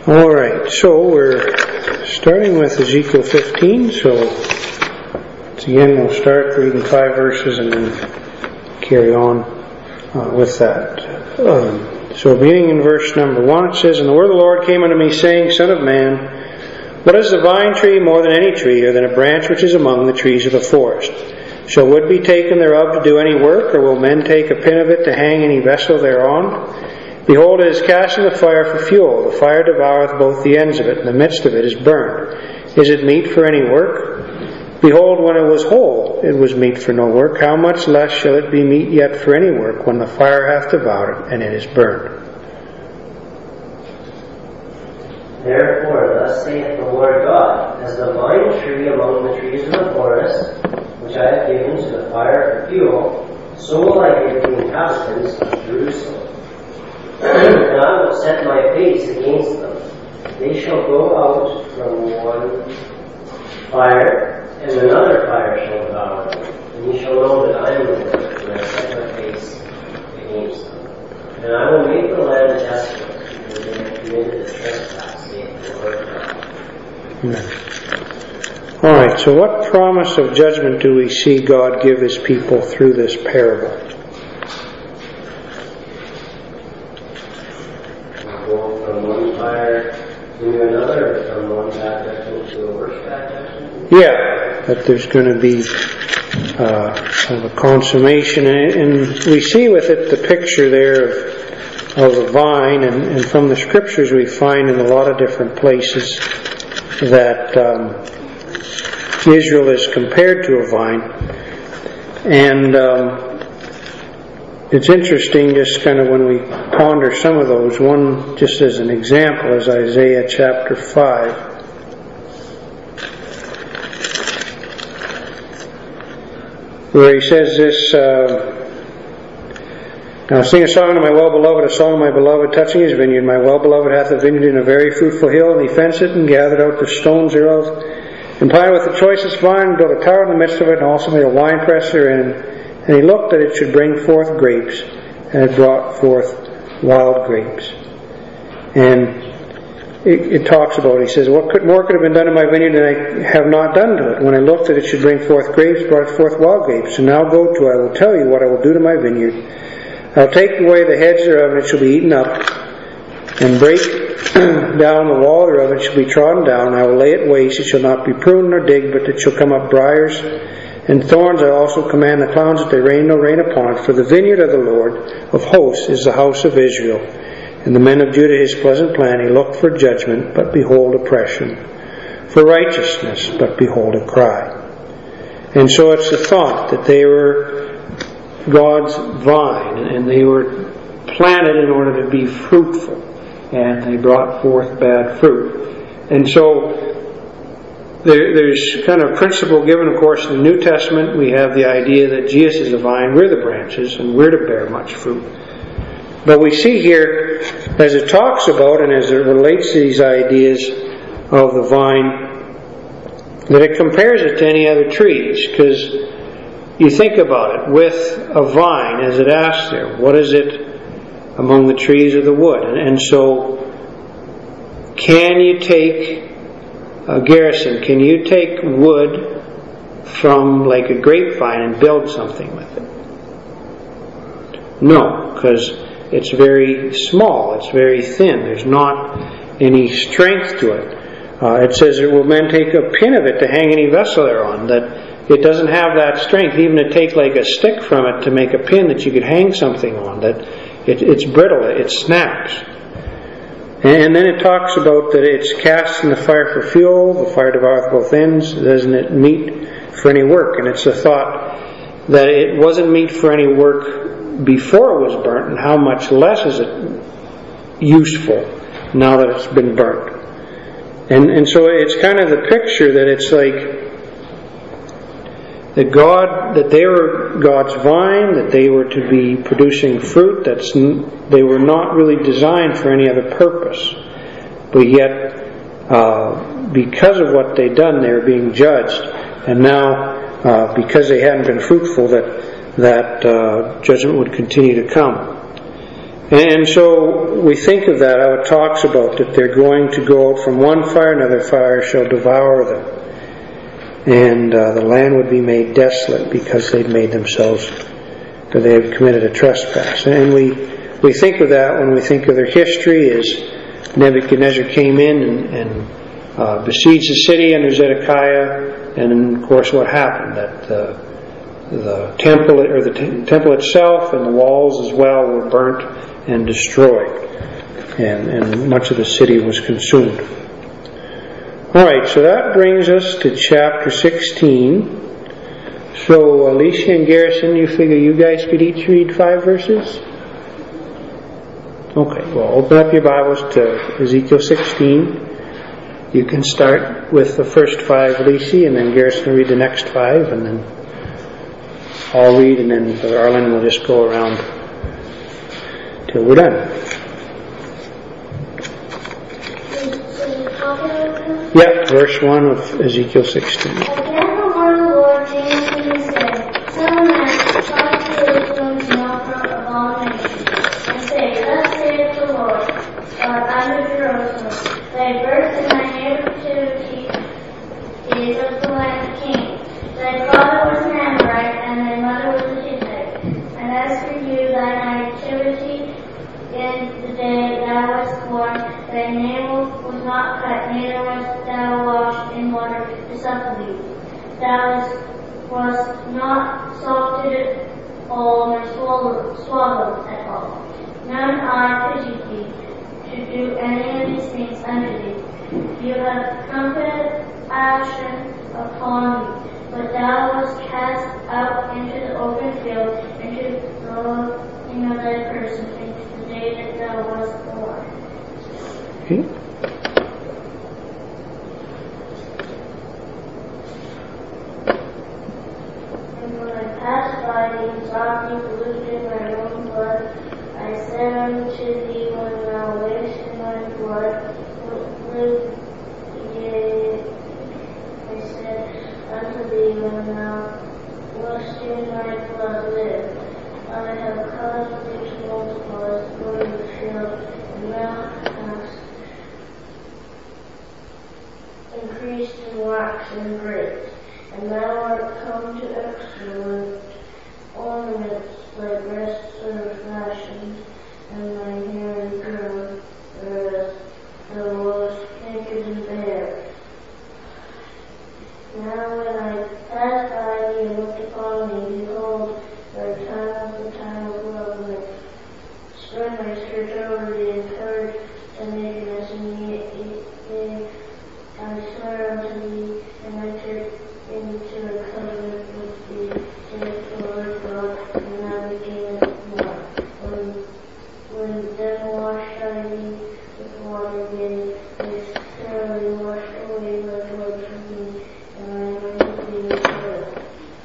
Alright, so we're starting with Ezekiel 15, so again we'll start reading 5 verses and then carry on with that. So beginning in verse number 1, it says, "And the word of the Lord came unto me, saying, Son of man, what is the vine tree more than any tree, or than a branch which is among the trees of the forest? Shall wood be taken thereof to do any work, or will men take a pin of it to hang any vessel thereon? Behold, it is cast in the fire for fuel. The fire devoureth both the ends of it, and the midst of it is burned. Is it meet for any work? Behold, when it was whole, it was meet for no work. How much less shall it be meet yet for any work, when the fire hath devoured it, and it is burned?" Therefore, thus saith the Lord God, as the vine tree among the trees of the forest, which I have given to the fire for fuel, so will I give the inhabitants of Jerusalem. And I will set my face against them. They shall go out from one fire, and another fire shall devour them. And ye shall know that I am the Lord, when I set my face against them. And I will make the land desolate, because they have committed a trespass, saith the Lord God. Alright, so what promise of judgment do we see God give His people through this parable? Yeah, that there's going to be kind of a consummation, and we see with it the picture there of the vine, and from the scriptures we find in a lot of different places that Israel is compared to a vine, and it's interesting just kind of when we ponder some of those. One, just as an example, is Isaiah chapter 5. Where he says this, "Now sing a song to my well-beloved, a song to my beloved, touching his vineyard. My well-beloved hath a vineyard in a very fruitful hill, and he fenced it, and gathered out the stones thereof, and planted with the choicest vine, and built a tower in the midst of it, and also made a winepress therein. And he looked that it should bring forth grapes, and it brought forth wild grapes." And it talks about, he says, "What more could have been done in my vineyard, and I have not done to it? When I looked that it should bring forth grapes, brought forth wild grapes. And now go to, I will tell you what I will do to my vineyard. I will take away the hedge thereof, and it shall be eaten up, and break down the wall thereof, and it shall be trodden down. I will lay it waste, it shall not be pruned nor digged, but it shall come up briars and thorns. I also command the clouds that they rain no rain upon it. For the vineyard of the Lord of hosts is the house of Israel, and the men of Judah his pleasant plan. He looked for judgment, but behold oppression, for righteousness, but behold a cry." And so it's the thought that they were God's vine, and they were planted in order to be fruitful, and they brought forth bad fruit. And so there's kind of a principle given, of course, in the New Testament. We have the idea that Jesus is the vine, we're the branches, and we're to bear much fruit. But we see here, as it talks about and as it relates to these ideas of the vine, that it compares it to any other trees. Because you think about it, with a vine, as it asks there, what is it among the trees of the wood? And so, can you take a garrison, can you take wood from like a grapevine and build something with it? No, because it's very small, it's very thin, there's not any strength to it. It says, "Will men take a pin of it to hang any vessel thereon?" That it doesn't have that strength, even to take like a stick from it to make a pin that you could hang something on, that it's brittle, it snaps. And then it talks about that it's cast in the fire for fuel, the fire devoureth both ends, doesn't it meet for any work? And it's a thought that it wasn't meet for any work before it was burnt, and how much less is it useful now that it's been burnt. And so it's kind of the picture that it's like that they were God's vine, that they were to be producing fruit, they were not really designed for any other purpose. But yet, because of what they'd done, they were being judged. And now, because they hadn't been fruitful, that judgment would continue to come. And so we think of that, how it talks about that they're going to go out from one fire, another fire shall devour them. And the land would be made desolate because they'd made themselves, or they had committed a trespass. And we think of that when we think of their history as Nebuchadnezzar came in and besieged the city under Zedekiah, and of course what happened, that the temple itself and the walls as well were burnt and destroyed, and much of the city was consumed. Alright, so that brings us to chapter 16. So Alicia and Garrison, you figure you guys could each read 5 verses? Okay, well, open up your Bibles to Ezekiel 16. You can start with the first 5, Alicia, and then Garrison will read the next 5, and then I'll read, and then Brother Arlen will just go around till we're done. Yep, verse 1 of Ezekiel 16. Again the word of the Lord came to me and said, Son of man, talk to Jerusalem and offer abomination, and say, Thus saith the Lord, God unto Jerusalem, Thy birth and thy nativity is of the land of Canaan. Thy father was an Amorite, and thy mother was a Hittite. And as for you, thy nativity in the day thou wast born, thy navel was not cut, neither was thou washed in water to suckle thee. Thou wast not salted at all, nor swallowed at all. None I pitied thee to do any of these things unto thee. You have compassion upon me, but thou wast cast out into the open field, into the lowing of thy person, into the day that thou wast born. Okay. And when I passed by thee and saw thee polluted in thy own blood, I said unto thee, when thou wast in thy blood, live ye. I said unto thee, when thou wast in thy blood, live. I have caused thee to multiply as the of the field, and thou hast increased in wax and great. And thou art come to excellent ornaments, thy breasts are fashioned, and thy hair is grown, whereas thou wast naked and bare. Now when I passed by thee and looked upon thee, behold, thy time was the time of love, and I spread my skirt over thee and covered thy nakedness, and yea, I swear unto thee, and entered into a covenant with thee, saith the Lord God, and thou becamest mine. When then washed I thee with water again, I thoroughly washed away thy blood from thee, and I anointed thee with oil.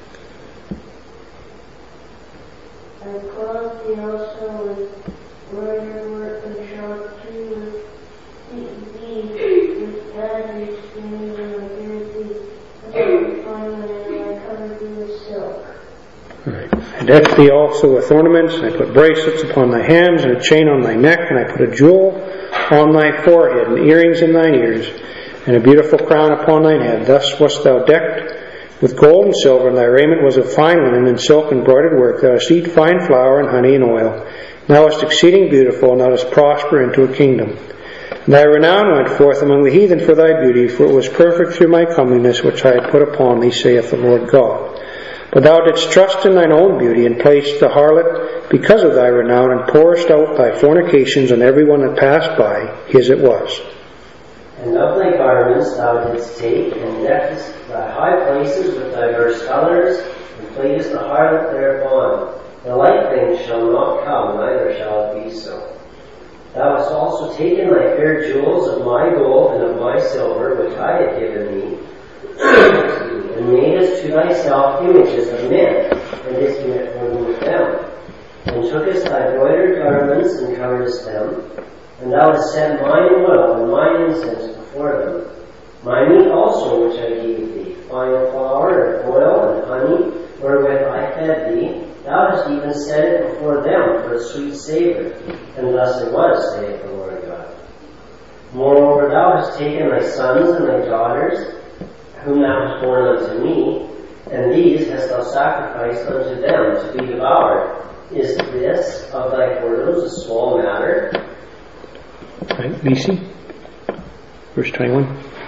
I clothed thee also with broidered work, and shall do thee with banners, and I girded thee with ornament, and I covered thee with silk. Right. I decked thee also with ornaments, and I put bracelets upon thy hands, and a chain on thy neck, and I put a jewel on thy forehead, and earrings in thine ears, and a beautiful crown upon thine head. Thus wast thou decked with gold and silver, and thy raiment was of fine linen and silk and broidered work. Thou hast eat fine flour and honey and oil. Thou wast exceeding beautiful, and thou didst prosper into a kingdom. And thy renown went forth among the heathen for thy beauty, for it was perfect through my comeliness which I had put upon thee, saith the Lord God. But thou didst trust in thine own beauty, and placed the harlot because of thy renown, and pourest out thy fornications on every one that passed by. His it was. And of thy garments thou didst take, and deckest thy high places with diverse colors, and platest the harlot thereupon. The like thing shall not come, neither shall it be so. Thou hast also taken thy fair jewels of my gold and of my silver, which I had given thee, and madest to thyself images of men, and didst commit whoredom with them, and tookest thy broidered garments, and coveredst them, and thou hast set mine oil and mine incense before them. My meat also which I gave thee, fine flour and oil and honey, wherewith I fed thee, thou hast even set it before them for a sweet savor, and thus it was, saith the Lord God. Moreover, thou hast taken thy sons and thy daughters, whom thou hast borne unto me, and these hast thou sacrificed unto them to be devoured. Is this of thy whoredoms a small matter? Right, BC. Verse 21.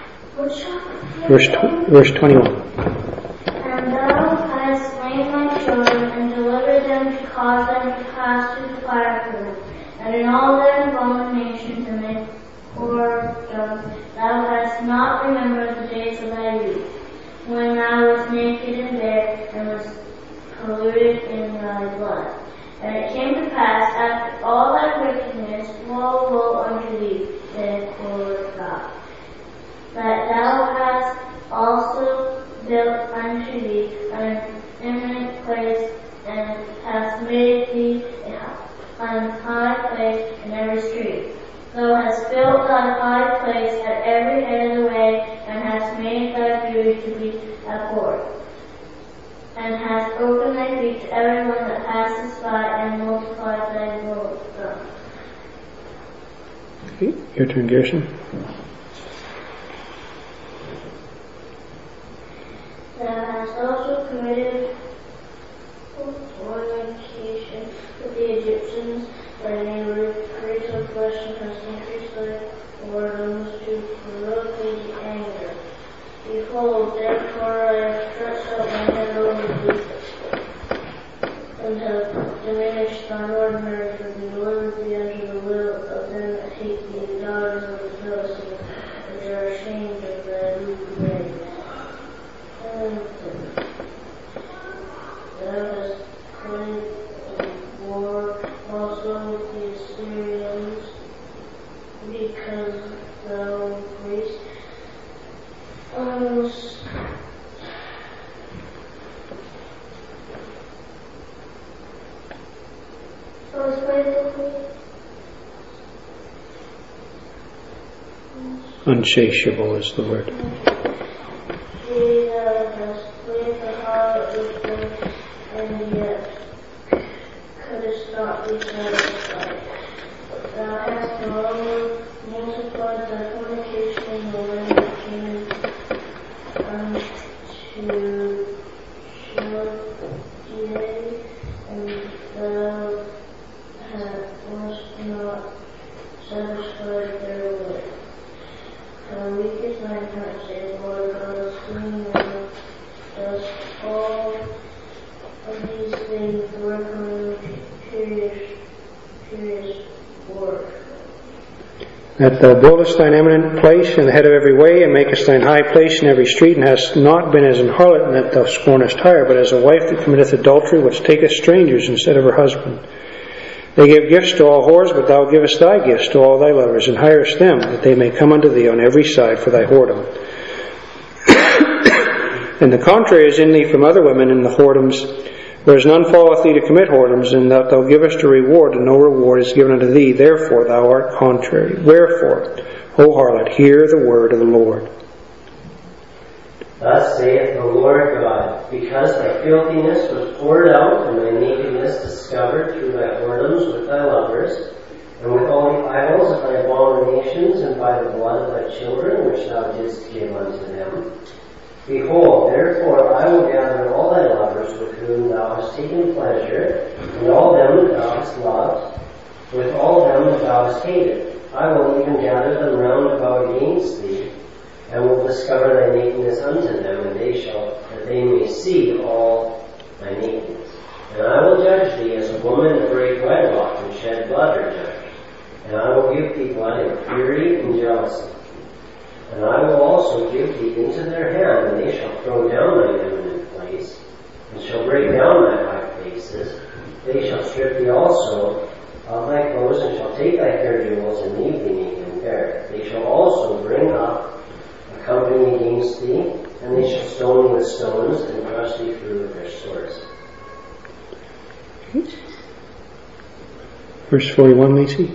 Which Verse 21. And thou hast slain my children, and delivered them to cause them to pass through the fire for them. And in all their abominations and their whoredoms, thou hast not remembered the days of thy youth, when thou wast naked and bare, and was polluted in thy blood. And it came to pass, after all thy wickedness, woe unto thee, saith the Lord God, that thou hast also built unto thee an eminent place, and hast made thee an high place in every street. Thou hast built thy high place at every end of the way, and hast made thy beauty to be abhorred, and hast opened thy feet to everyone that passes by, and multiplied thy wisdom. Okay, your turn, Gerson. Thou hast also committed fornication with the Egyptians, thy neighbor, created of flesh, and hast increased thy whoredoms to provoke thee to anger. Behold, therefore I have stretched out my hand over thee, and have diminished thine ordinaries, and delivered thee unto the will of them that hate thee, the daughters of the Philistines, which are ashamed of thy lewd ways. And thou hast played war also with the Assyrians, because thou increased Unsatiable is the word. Thee thou hast played the harlot with them, and yet couldst not be satisfied. Thou hast moreover multiplied thy fornication in the land that came unto Chaldea, and thou wast not satisfied therewith. How weak is thine heart, saith the Lord God, seeing thou dost all of these things, work on curious work. That thou buildest thine eminent place in the head of every way, and makest thine high place in every street, and hast not been as an harlot, and that thou scornest hire, but as a wife that committeth adultery, which taketh strangers instead of her husband. They give gifts to all whores, but thou givest thy gifts to all thy lovers, and hirest them, that they may come unto thee on every side for thy whoredom. And the contrary is in thee from other women in the whoredoms, whereas none falleth thee to commit whoredoms, and that thou givest a reward, and no reward is given unto thee. Therefore thou art contrary. Wherefore, O harlot, hear the word of the Lord. Thus saith the Lord God, because thy filthiness was poured out, and thy nakedness discovered through thy whoredoms with thy lovers, and with all the idols of thy abominations, and by the blood of thy children, which thou didst give unto them. Behold, therefore I will gather all thy lovers with whom thou hast taken pleasure, and all them that thou hast loved, with all them that thou hast hated. I will even gather them round about against thee, and will discover thy nakedness unto them, and that they may see all thy nakedness. And I will judge thee as a woman that break wedlock and shed blood are judged. And I will give thee blood in fury and jealousy. And I will also give thee into their hand, and they shall throw down thine eminent place, and shall break down thy high places. They shall strip thee also of thy clothes, and shall take thy hair jewels, and leave thee naked and bare. They shall also bring up a company against thee, and they shall stone thee with stones, and crush thee through with their swords. Verse 41, Lacey.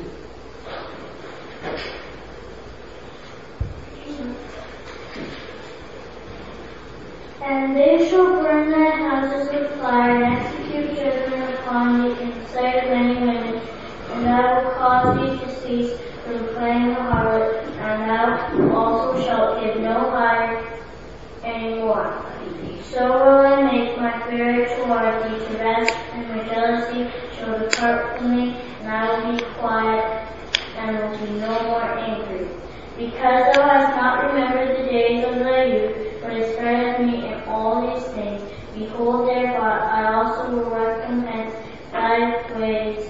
And they shall burn their houses with fire, and execute judgment upon thee in the sight of many women, and I will cause thee to cease from playing the harlot, and thou also shalt give no hire any more. So will I make my fury toward thee to rest, and my jealousy shall depart from thee, and I will be quiet, and will be no more angry. Because thou hast not remembered the days of thy youth, but hast spared me in all these things, behold, therefore I also will recompense thy ways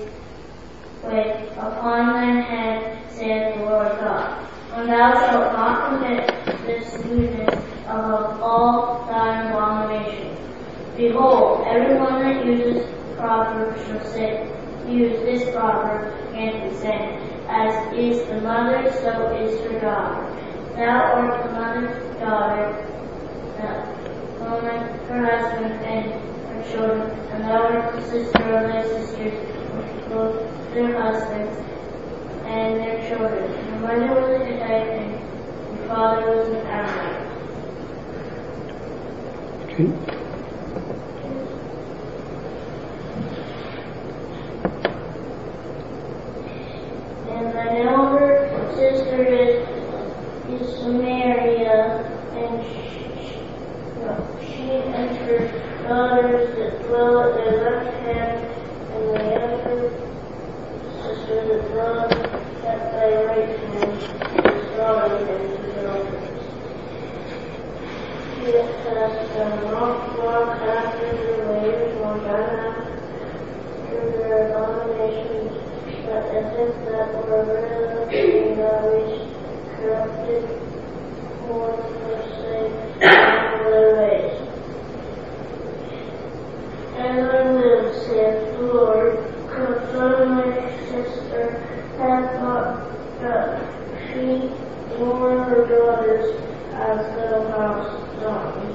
upon thine head, saith the Lord God. And thou shalt not commit this lewdness above all thine abominations. Behold, everyone that uses proverbs shall use this proverb against his saying, as is the mother, so is her daughter. Thou art the mother's daughter, the woman, her husband, and her children, and thou art the sister of thy sisters, both their husbands and their children. Your mother was a Hittite, and your father was an Amorite. Okay. And thine elder sister is Samaria, and she and her daughters that dwell at their left hand, and the younger sister that dwell at thy right hand is drawing them to the altars. She that has not walked after their ways, nor done after their abominations, but as if that were rid being always corrupted, or forsake all their ways. As I live, saith the Lord, concerning my sister hath not done, she nor her daughters, as thou hast done.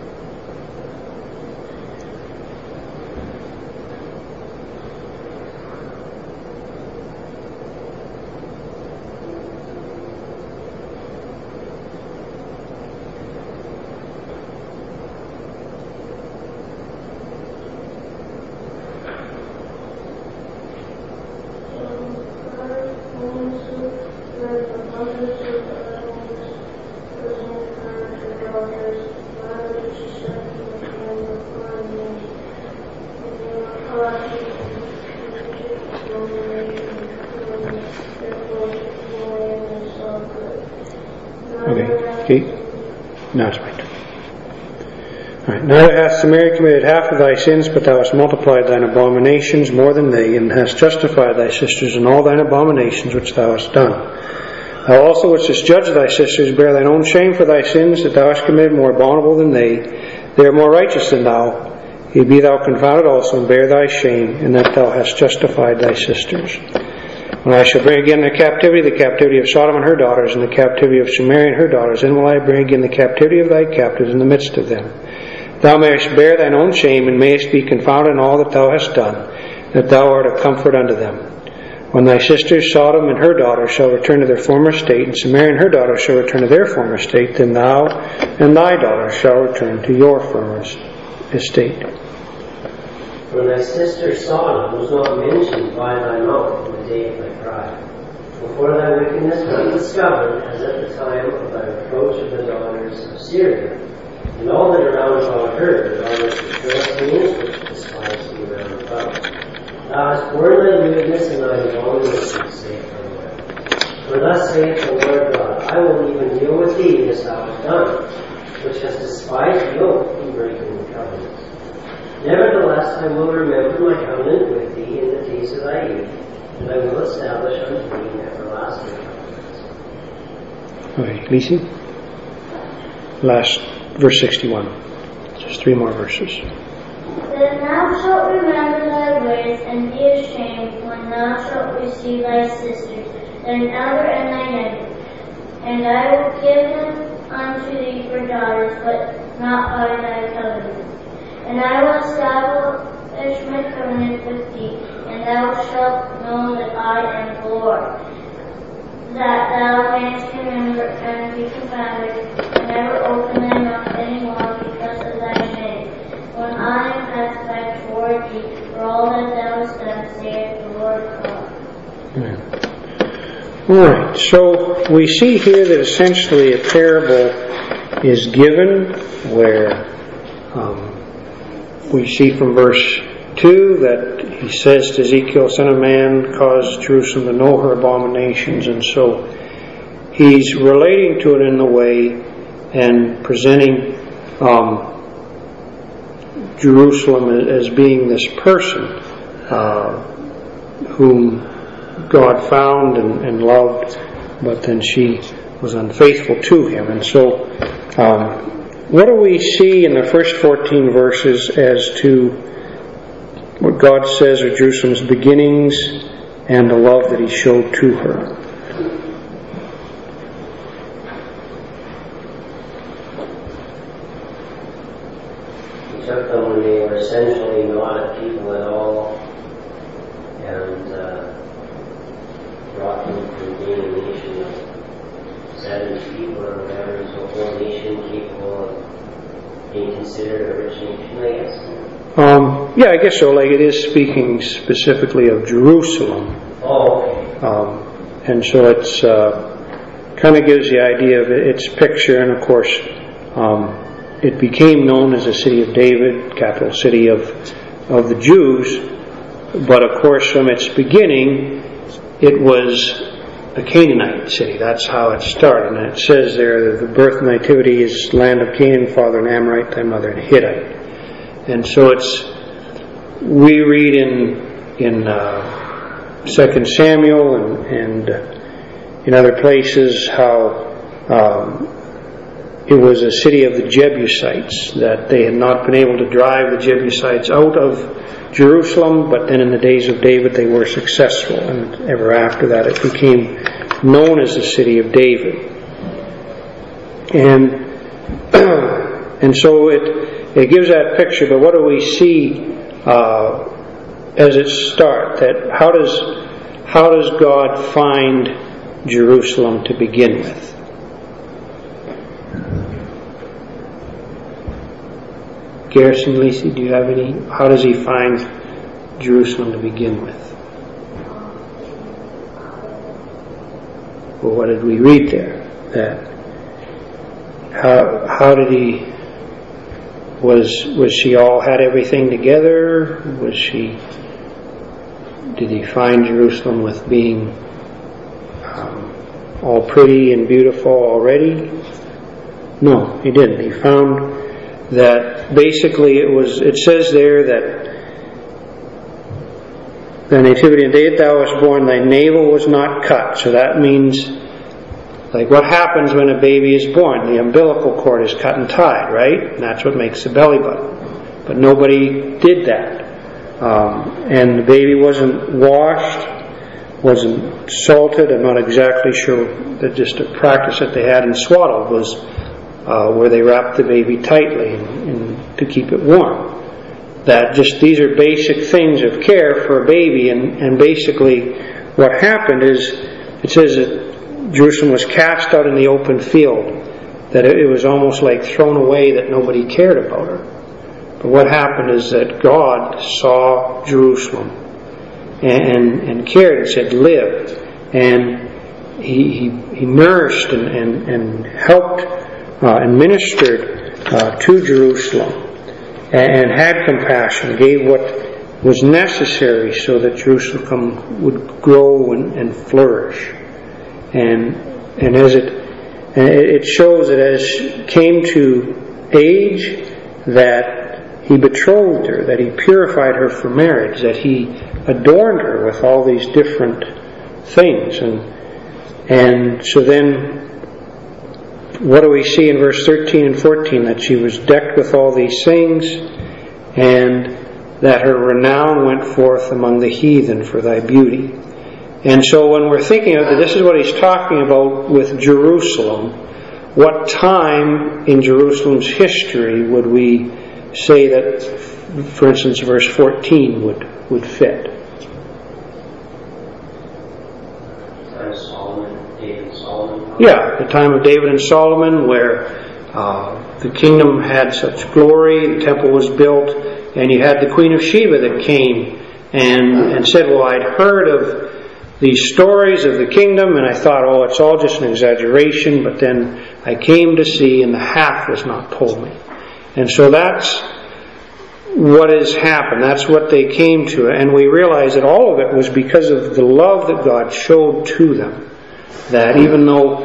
Okay. Now it's my turn. Alright. Now hath Samaria committed half of thy sins, but thou hast multiplied thine abominations more than they, and hast justified thy sisters in all thine abominations which thou hast done. Thou also wouldst judge thy sisters, bear thine own shame for thy sins that thou hast committed more abominable than they. They are more righteous than thou. Yet be thou confounded also, and bear thy shame, in that thou hast justified thy sisters. When I shall bring again the captivity of Sodom and her daughters, and the captivity of Samaria and her daughters, then will I bring again the captivity of thy captives in the midst of them. Thou mayest bear thine own shame, and mayest be confounded in all that thou hast done, that thou art a comfort unto them. When thy sisters Sodom and her daughters shall return to their former state, and Samaria and her daughters shall return to their former state, then thou and thy daughters shall return to your former estate. When thy sister Sodom was not mentioned by thy mouth in the day of thy pride, before thy wickedness was discovered, as at the time of thy reproach of the daughters of Syria, and all that around about her, the daughters of the Philistines, which despised thee round about. Thou hast borne thy lewdness and thine abominations, saith the Lord. For thus saith the Lord God, I will even deal with thee as thou hast done, which hast despised the oath in breaking the covenant. Nevertheless, I will remember my covenant with thee in the days of thy youth, and I will establish unto thee an everlasting covenant. Okay, Lisi? Last verse 61. Just 3 more verses. Then thou shalt remember thy ways, and be ashamed when thou shalt receive thy sisters, thine elder and thine younger. And I will give them unto thee for daughters, but not by thy covenant. And I will establish my covenant with thee, and thou shalt know that I am the Lord, that thou mayest remember and be confounded, and never open thy mouth any more because of thy shame, when I am pacified toward thee for all that thou Alright, so we see here that essentially a parable is given where we see from verse 2 that he says to Ezekiel, "Son of man, cause Jerusalem to know her abominations," and so he's relating to it in a way and presenting Jerusalem as being this person whom God found and loved, but then she was unfaithful to him. And so what do we see in the first 14 verses as to what God says are Jerusalem's beginnings and the love that he showed to her? He took them when they were essentially not a people at all, and brought them from being a nation of 70 people or whatever to a whole nation capable of being considered a rich nation, I guess. Yeah, I guess so. Like, it is speaking specifically of Jerusalem. Oh, okay. And so it's kind of gives the idea of its picture, and of course it became known as the city of David, capital city of the Jews, but of course from its beginning it was a Canaanite city. That's how it started, and it says there that the birth and nativity is land of Canaan, father and Amorite, thy mother and Hittite. And so we read in 2 Samuel and in other places how it was a city of the Jebusites, that they had not been able to drive the Jebusites out of Jerusalem, but then in the days of David they were successful, and ever after that it became known as the city of David. And so it gives that picture, but what do we see as it starts? That how does God find Jerusalem to begin with? Garrison, Lacey, do you have any? How does he find Jerusalem to begin with? Well, what did we read there? That how did he? Was she all had everything together? Did he find Jerusalem with being all pretty and beautiful already? No, he didn't. He found that basically it says there that the nativity in the day that thou wast born, thy navel was not cut. So that means, like, what happens when a baby is born? The umbilical cord is cut and tied, right? And that's what makes the belly button. But nobody did that. And the baby wasn't washed, wasn't salted. I'm not exactly sure. That just a practice that they had in swaddled was where they wrapped the baby tightly and to keep it warm. That just these are basic things of care for a baby, and basically what happened is it says that Jerusalem was cast out in the open field, that it was almost like thrown away, that nobody cared about her. But what happened is that God saw Jerusalem and cared and said, live. And He nourished and helped and ministered to Jerusalem and had compassion, gave what was necessary so that Jerusalem would grow and flourish. And as it shows that as she came to age, that he betrothed her, that he purified her for marriage, that he adorned her with all these different things. And so then what do we see in verse 13 and 14? That she was decked with all these things, and that her renown went forth among the heathen for thy beauty. And so when we're thinking of it, this is what he's talking about with Jerusalem. What time in Jerusalem's history would we say that, for instance, verse 14 would fit? Yeah, the time of David and Solomon, where the kingdom had such glory, the temple was built, and you had the Queen of Sheba that came and said, well, I'd heard these stories of the kingdom, and I thought, oh, it's all just an exaggeration, but then I came to see, and the half was not told me. And so that's what has happened. That's what they came to. And we realized that all of it was because of the love that God showed to them. That even though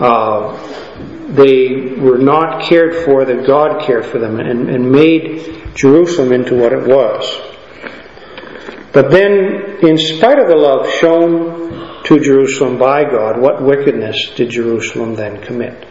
they were not cared for, that God cared for them and made Jerusalem into what it was. But then, in spite of the love shown to Jerusalem by God, what wickedness did Jerusalem then commit?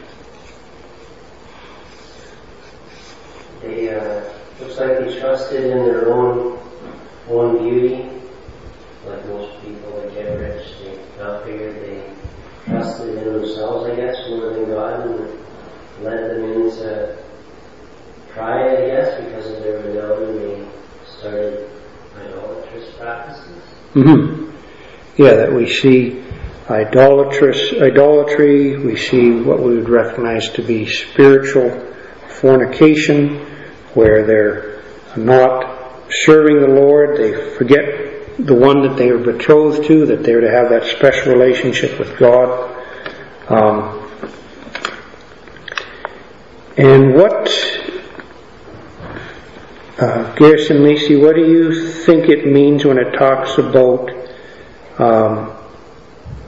Looks like they trusted in their own beauty. Like most people that get rich, they not figured they trusted in themselves, I guess, more than God, and led them into pride, I guess, because of their renown, and they started idolatrous practices. Mm-hmm. Yeah, that we see idolatry, we see what we would recognize to be spiritual fornication, where they're not serving the Lord, they forget the one that they are betrothed to, that they're to have that special relationship with God. And what, Garrison Lacey, what do you think it means when it talks about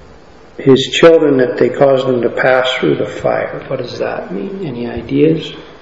his children, that they caused them to pass through the fire? What does that mean? Any ideas?